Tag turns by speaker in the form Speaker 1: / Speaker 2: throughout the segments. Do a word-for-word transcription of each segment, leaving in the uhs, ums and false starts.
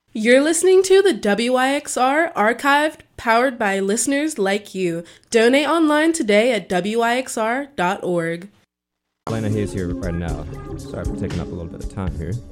Speaker 1: You're listening to the W I X R Archived, powered by listeners like you. Donate online today at W I X R dot org.
Speaker 2: Lena Hayes here right now. Sorry for taking up a little bit of time here.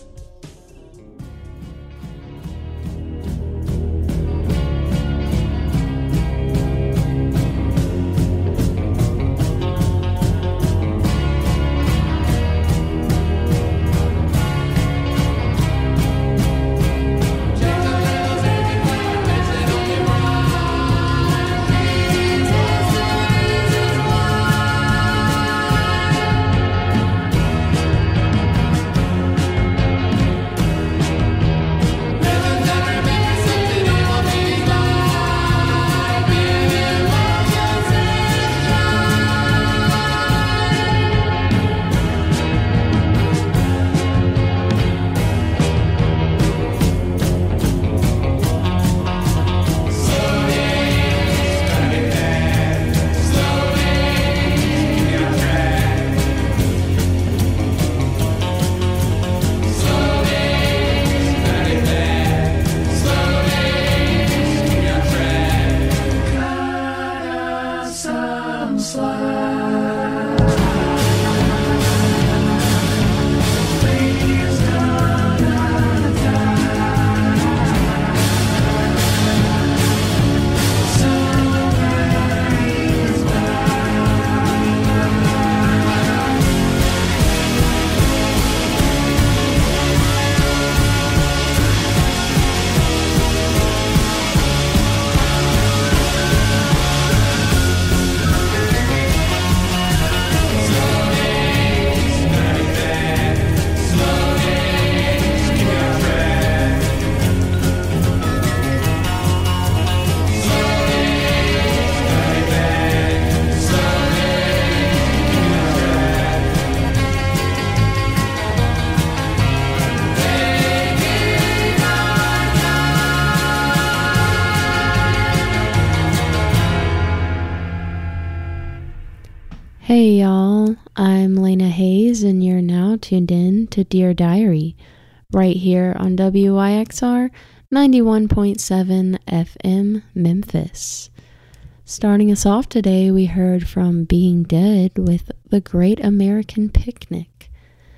Speaker 3: Hey y'all, I'm Lena Hayes and you're now tuned in to Dear Diary, right here on W I X R ninety-one point seven F M Memphis. Starting us off today, we heard from Being Dead with The Great American Picnic.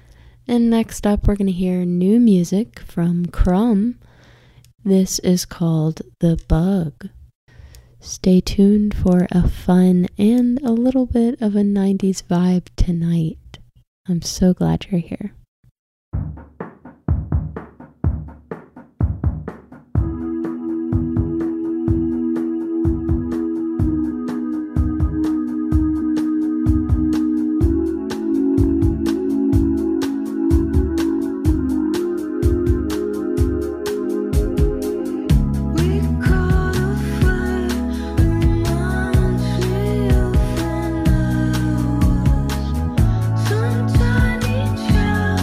Speaker 3: And next up, we're going to hear new music from Crumb. This is called The Bug. Stay tuned for a fun and a little bit of a nineties vibe tonight. I'm so glad you're here.
Speaker 4: Some tiny child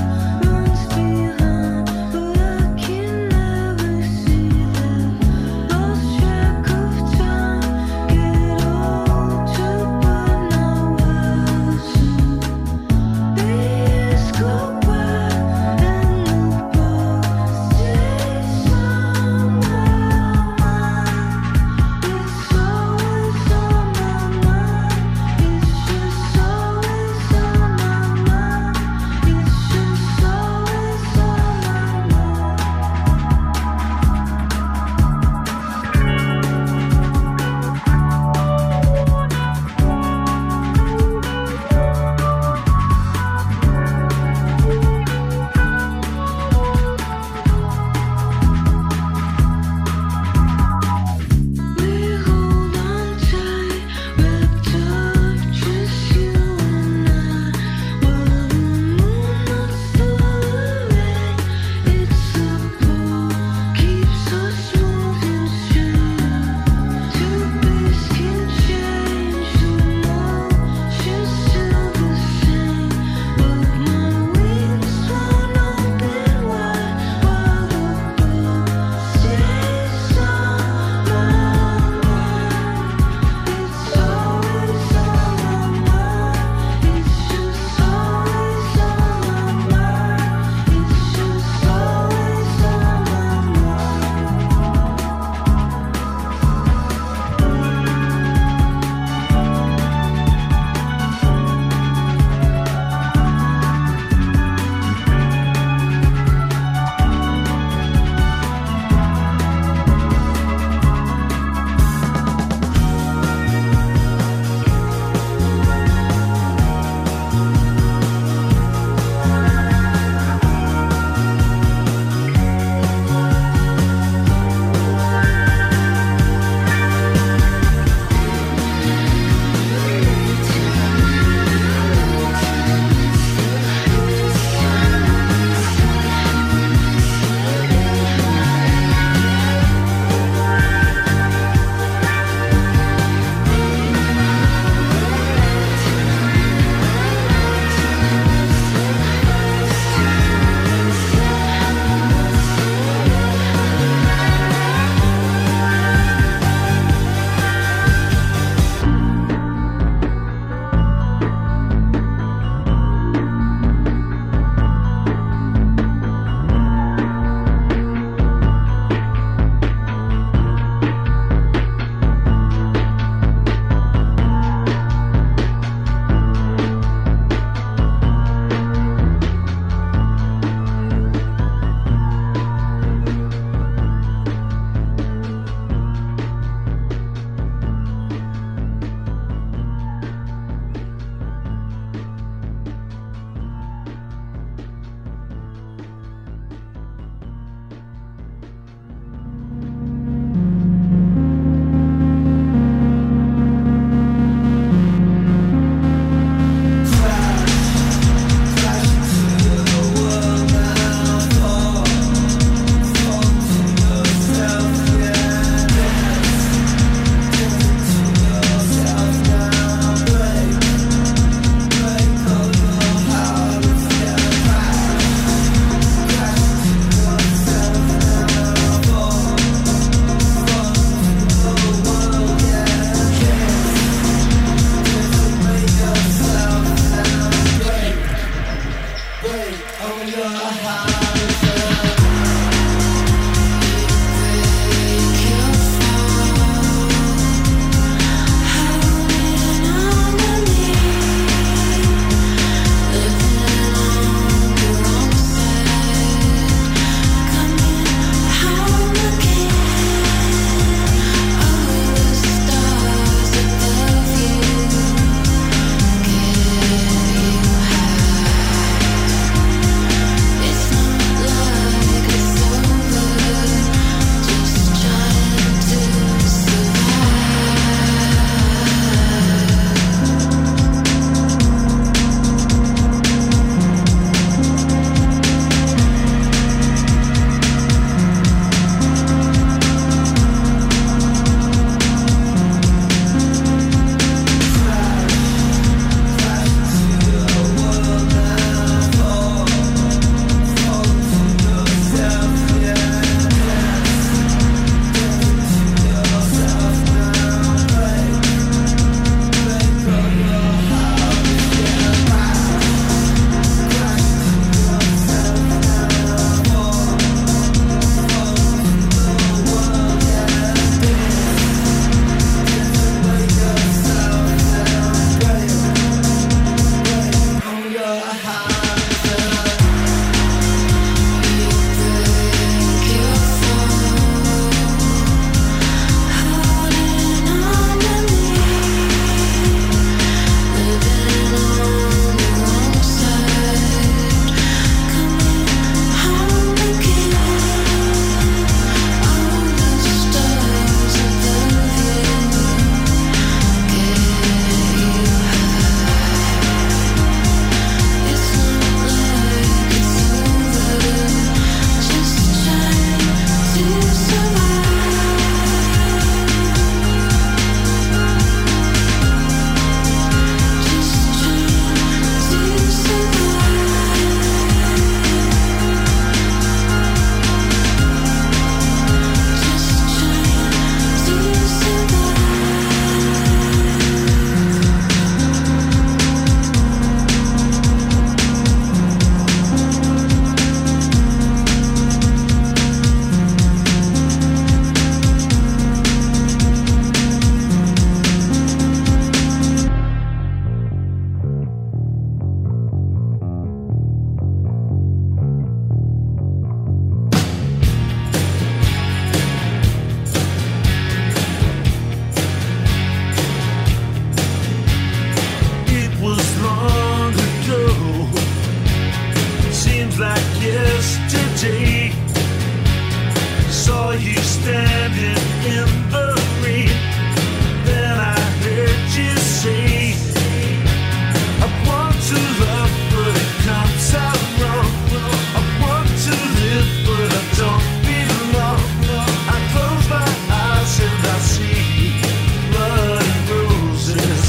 Speaker 4: you standing in the rain. Then I heard you say, I want to love, but it comes out wrong. I want to live, but I don't belong. I close my eyes and I see blood and roses.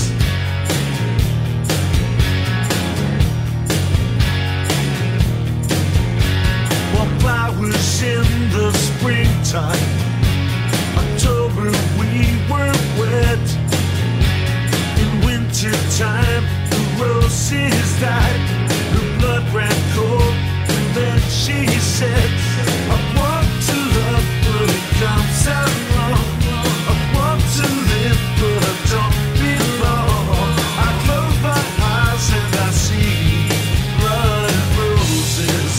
Speaker 4: While flowers in the springtime, October we were wet. In winter time, the roses died. Her blood ran cold, and then she said, I want to love, but it comes out wrong. I want to live, but I don't belong. I close my eyes and I see blood and roses.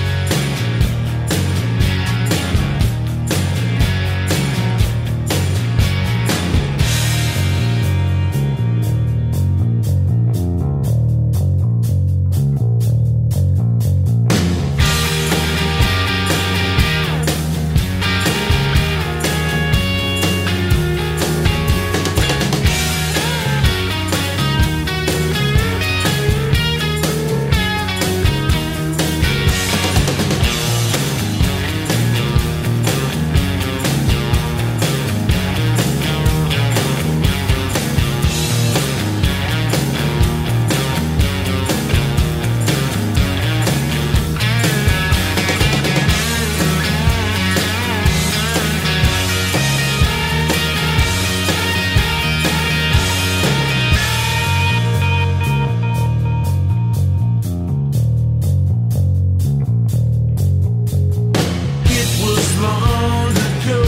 Speaker 4: It was long ago,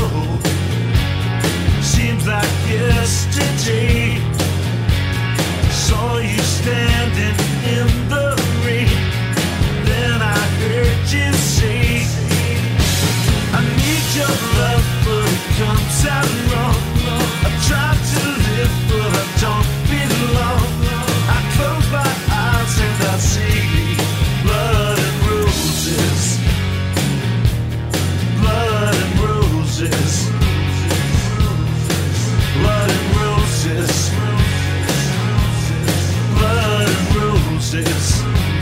Speaker 4: seems like yesterday. Saw you standing in the rain. Then I heard you say, I need your love, but it comes out wrong. I try to live, but I don't belong. I close my eyes and I see blood and roses. Blood and roses. Blood and roses. Blood and roses.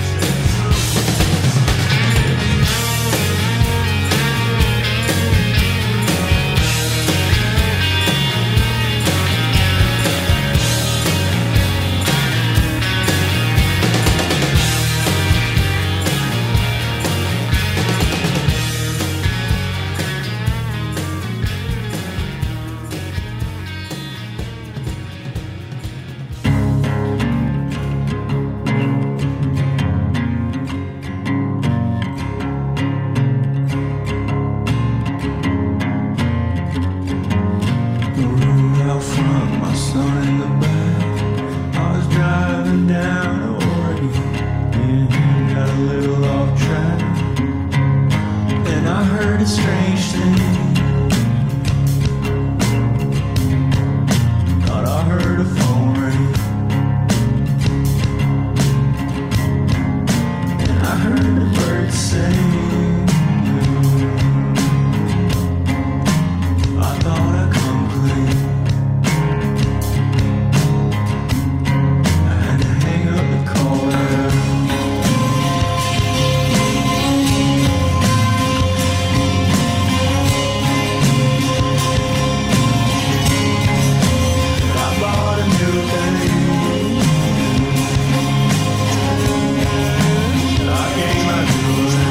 Speaker 4: The road out front, my son in the back. I was driving down to Oregon. Me and him got a little off track. Then I heard a strange thing. Thought I heard a phone ring. And I heard the birds sing. I thought I'd come clean. I had to hang up the call. I bought a new thing. I gave my jewelry.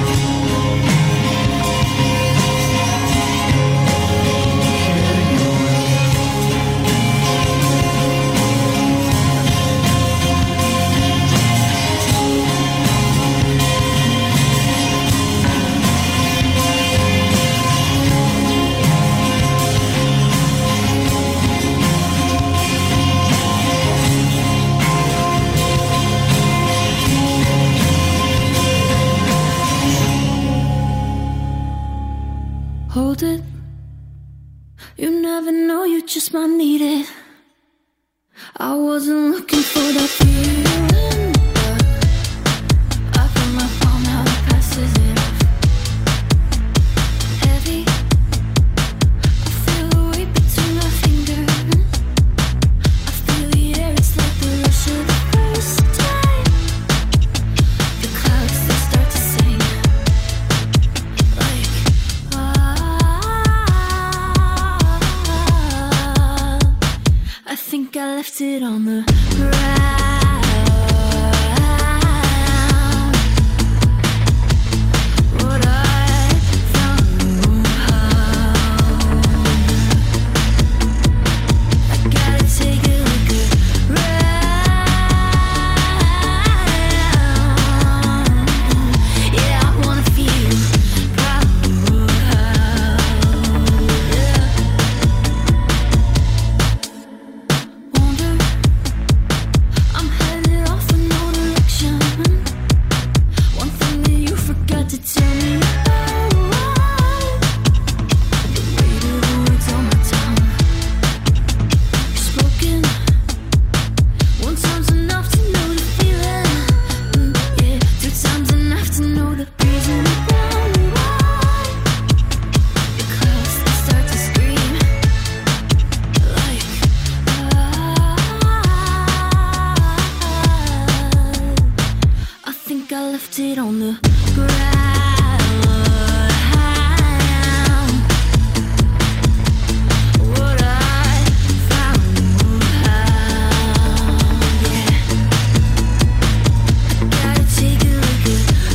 Speaker 5: Hold it. You never know, you just might need it. I wasn't looking for that feeling, but I put my palm out and passes it off. Heavy, left it on the ground. What I found, I gotta take a look around. Yeah, I wanna feel proud. Yeah. Wonder, I'm headed off in no direction. One thing that you forgot to tell me. The weight of the words on my tongue. Spoken. One time's enough to know the feeling. Mm, yeah, two times enough to know the reason why. The clouds, they start to scream. Like, ah, I think I left it on the ground. What I found, yeah. Gotta take a look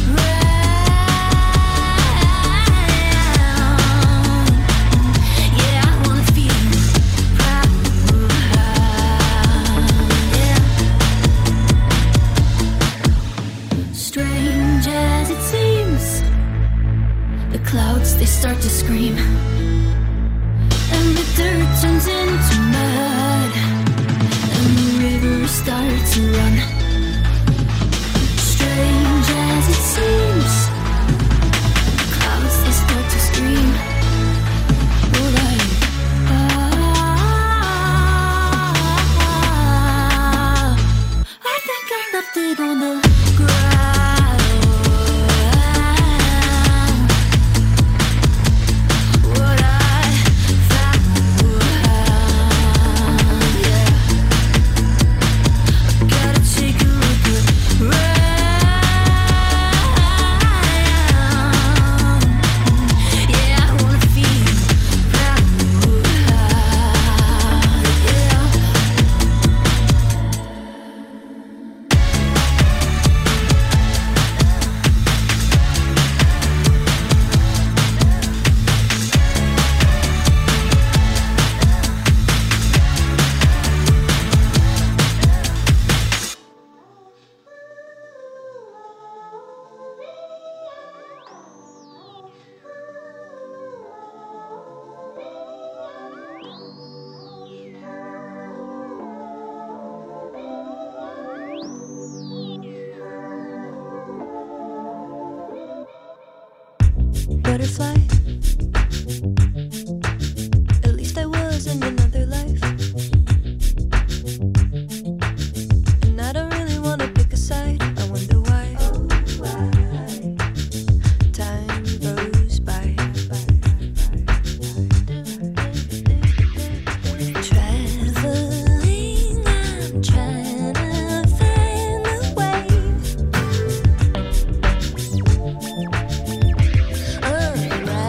Speaker 5: around. Yeah, I wanna feel proud. Yeah. Strange as it seems, the clouds, they start to scream. And the dirt turns into mud. And the rivers start to run. Strange as it seems, the clouds, they start to scream. Well, like, ah, I think I left it on the ground. What I found, yeah. Gotta take a look around. Yeah, I wanna feel proud. Yeah. Butterfly. At least I was in another life. And I don't really want to pick a side. I wonder why. Time goes by. Traveling, I'm trying to find a way. Unraveling.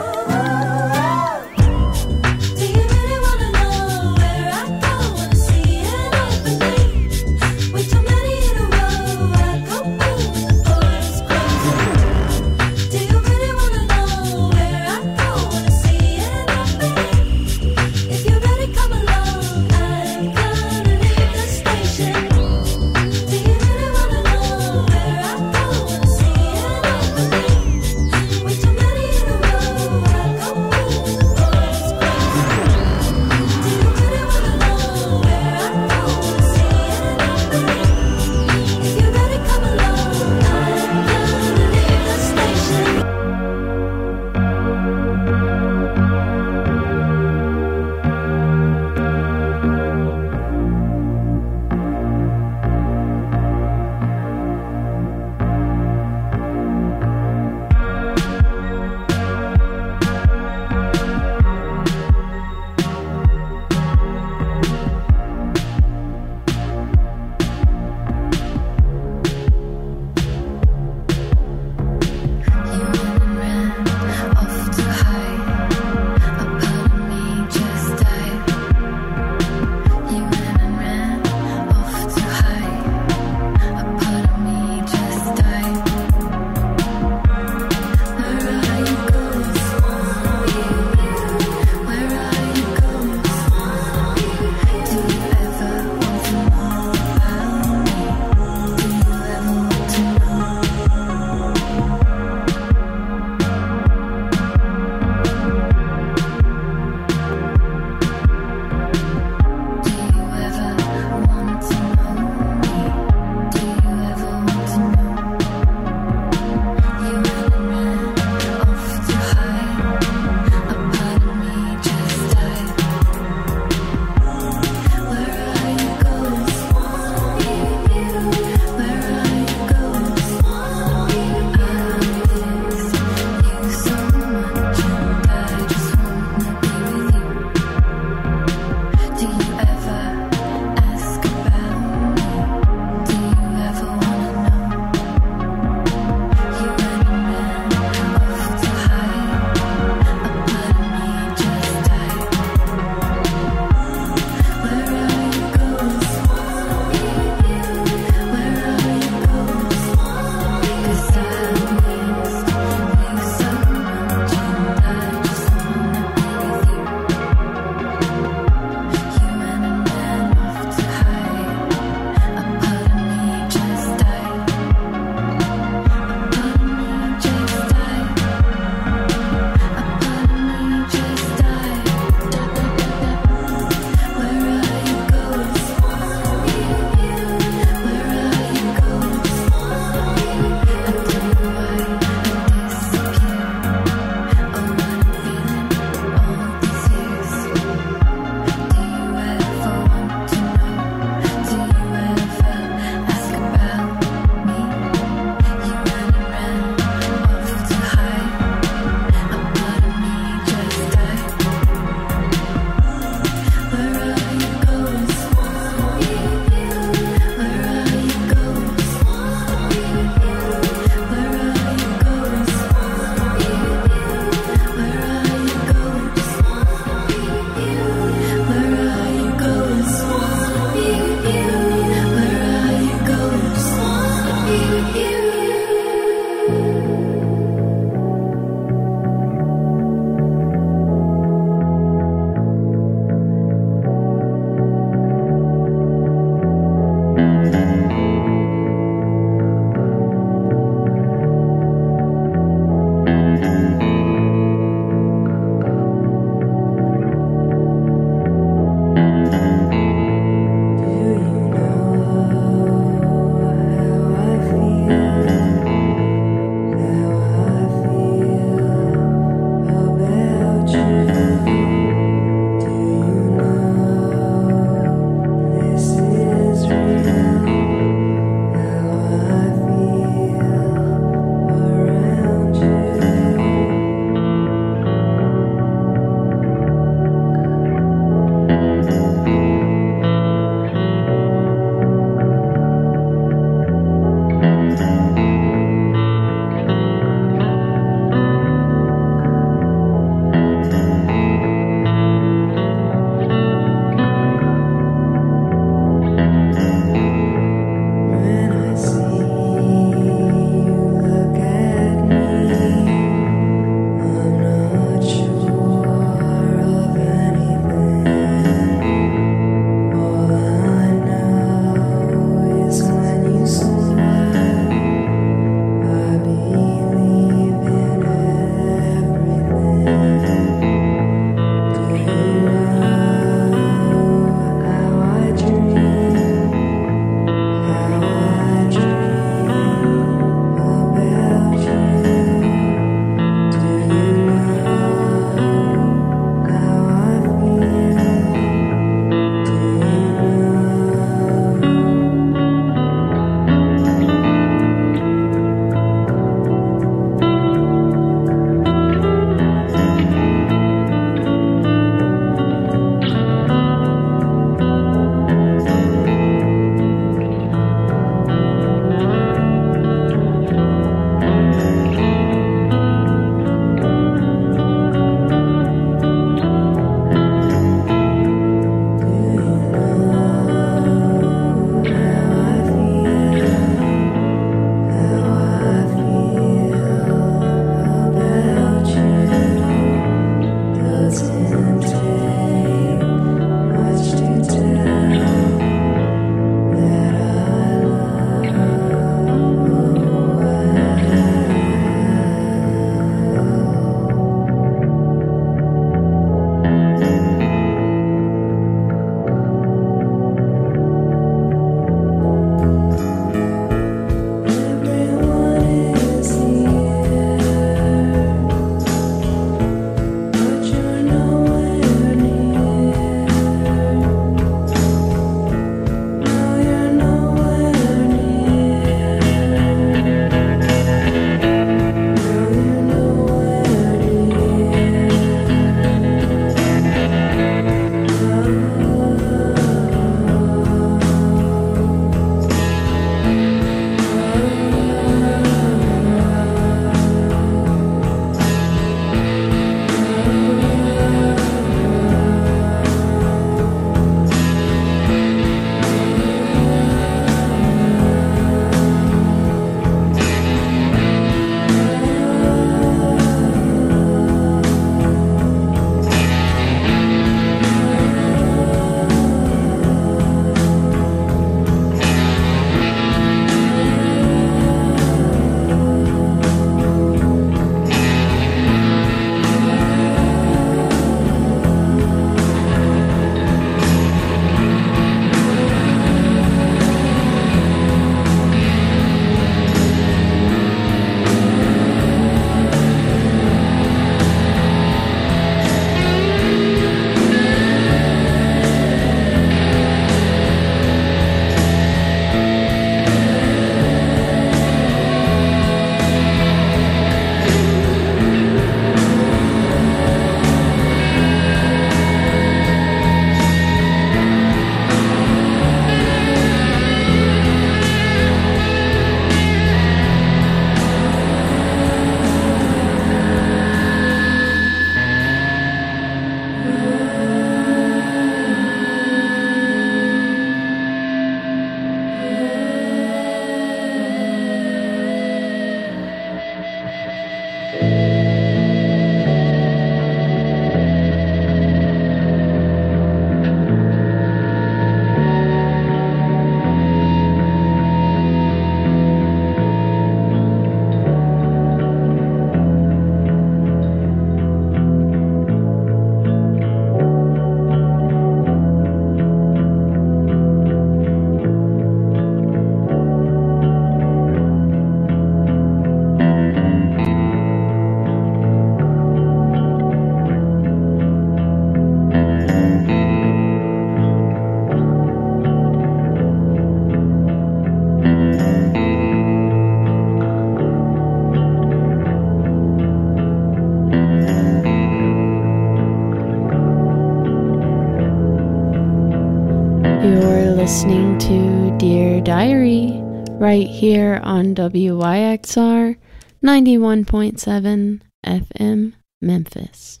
Speaker 3: listening to Dear Diary right here on W Y X R ninety-one point seven F M Memphis.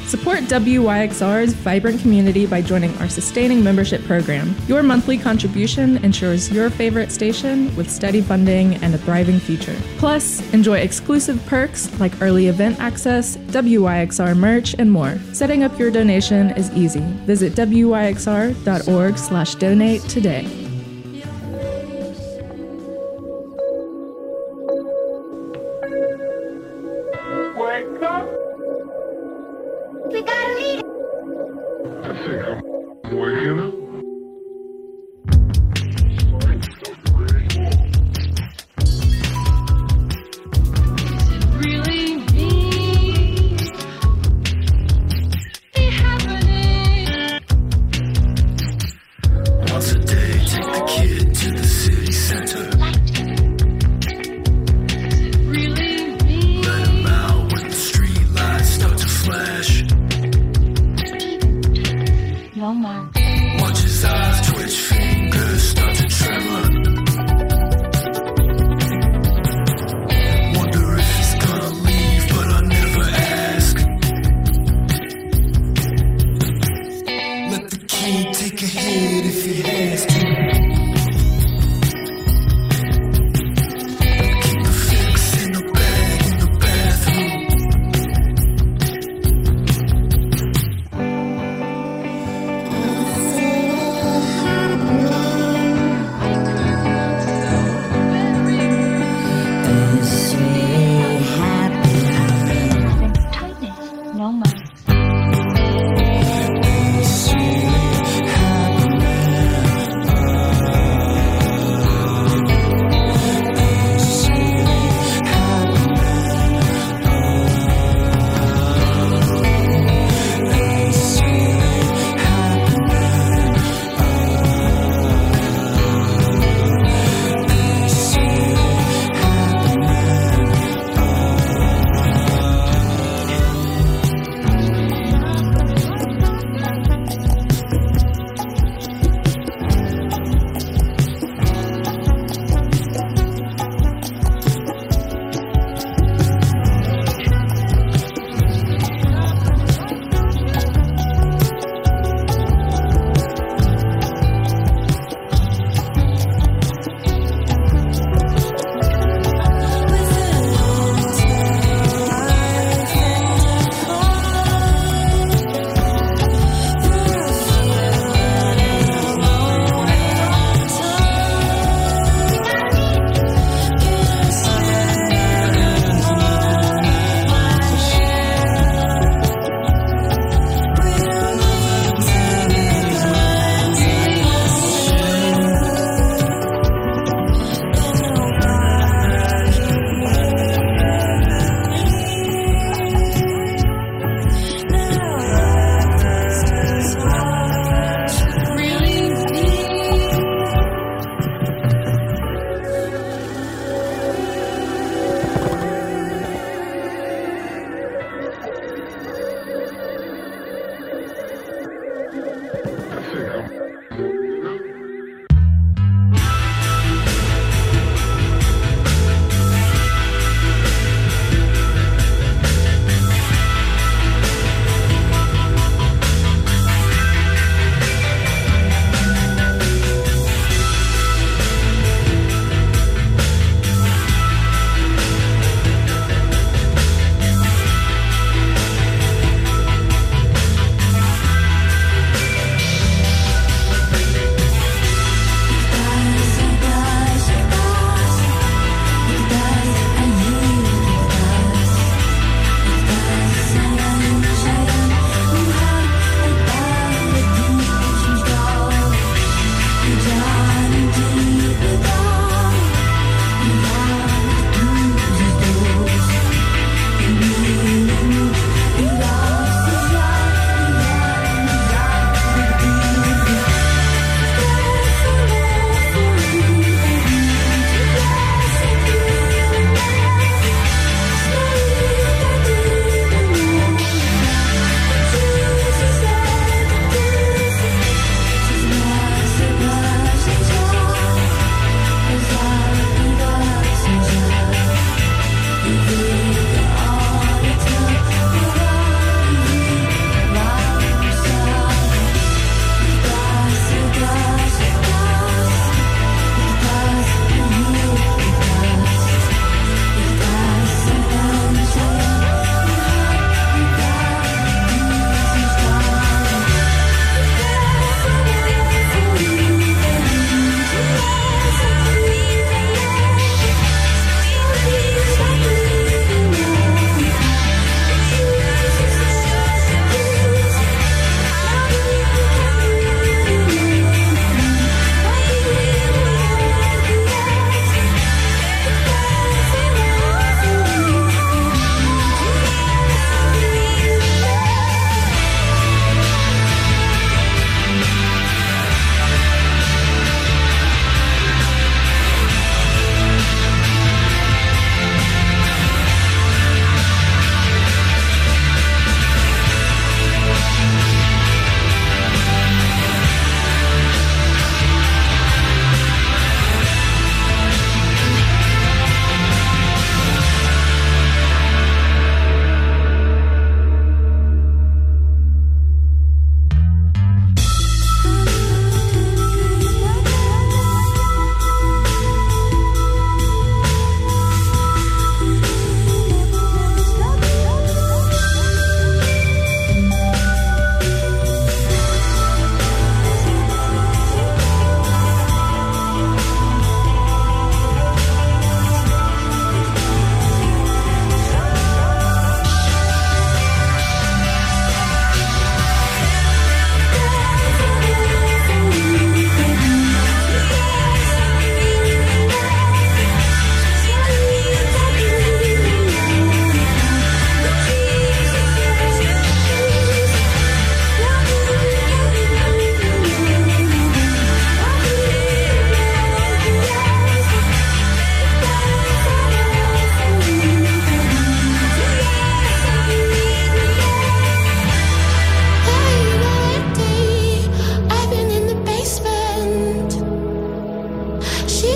Speaker 6: Support W Y X R's vibrant community by joining our sustaining membership program. Your monthly contribution ensures your favorite station with steady funding and a thriving future. Plus, enjoy exclusive perks like early event access, W Y X R merch, and more. Setting up your donation is easy. Visit W Y X R dot org slash donate today.
Speaker 4: Wake up!
Speaker 5: We gotta leave.
Speaker 4: I think I'm waking up.
Speaker 5: Really me? Be happening.
Speaker 4: Once a day, take the kid to the city center.
Speaker 5: Really me?
Speaker 4: Let him out when the street lights start to flash.
Speaker 5: No more.
Speaker 4: Watch his eyes twitch, fingers start to tremor. Wonder if he's gonna leave, but I never ask. Let the kid take a hit if he has to.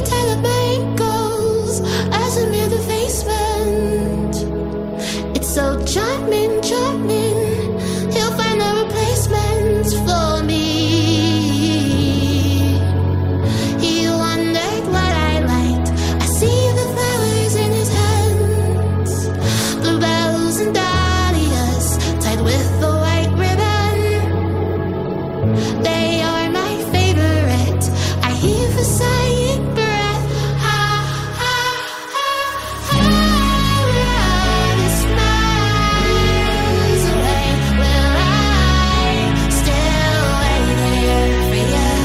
Speaker 5: telebankles as a mere defacement. It's so charming, charming. He'll find a replacement for me. He wondered what I liked. I see the flowers in his hands, bluebells and dahlias tied with a white ribbon. They are my favorite. I heave a sighing breath. Ha, ha, ha, ha. This miles away. Will I still wait here for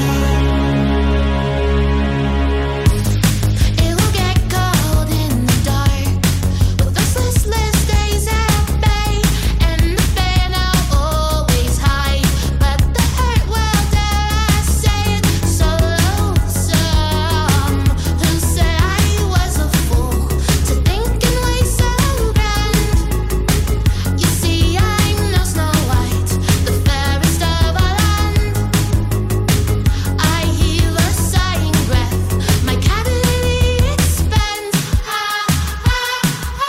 Speaker 5: you? It will get cold in the dark with those listless days at bay, and the pain I'll always hide. But the hurt, well, dare I say it, so lonesome. Who said I was a fool to think and waste so grand? You see, I'm no Snow White, the fairest of our land. I heave a sighing breath, my cavity expands. Ha, ha, ha, ha.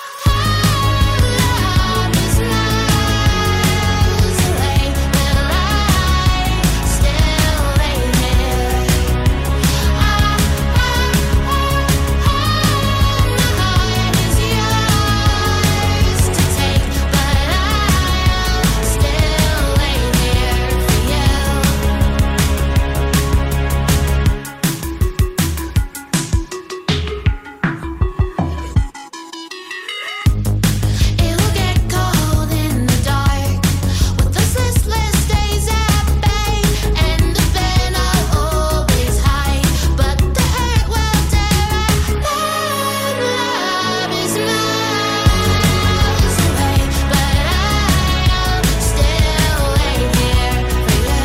Speaker 5: Love is miles away. Will I still wait here? Ha, ha, ha, ha. My heart is yours to take, but I'll still wait here for you. It will get cold in the dark with those listless days at bay, and the pain I'll always hide. But the hurt, well, dare I let love is miles away, but I'll still wait here for you.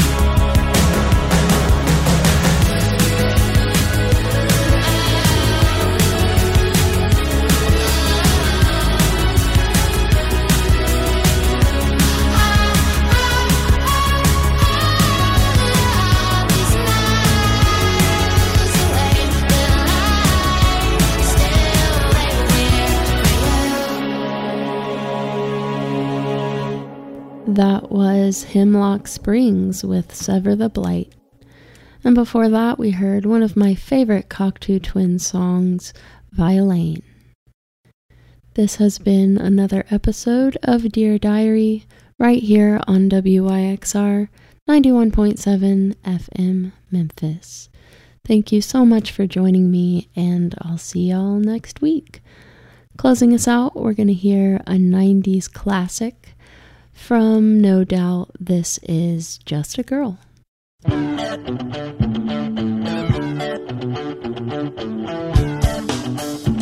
Speaker 3: That was Hemlock Springs with Sever the Blight. And before that, we heard one of my favorite Cocteau Twins songs, Violin. This has been another episode of Dear Diary, right here on W Y X R ninety-one point seven F M Memphis. Thank you so much for joining me, and I'll see y'all next week. Closing us out, we're going to hear a nineties classic from No Doubt. This is Just a Girl.
Speaker 5: Thank you.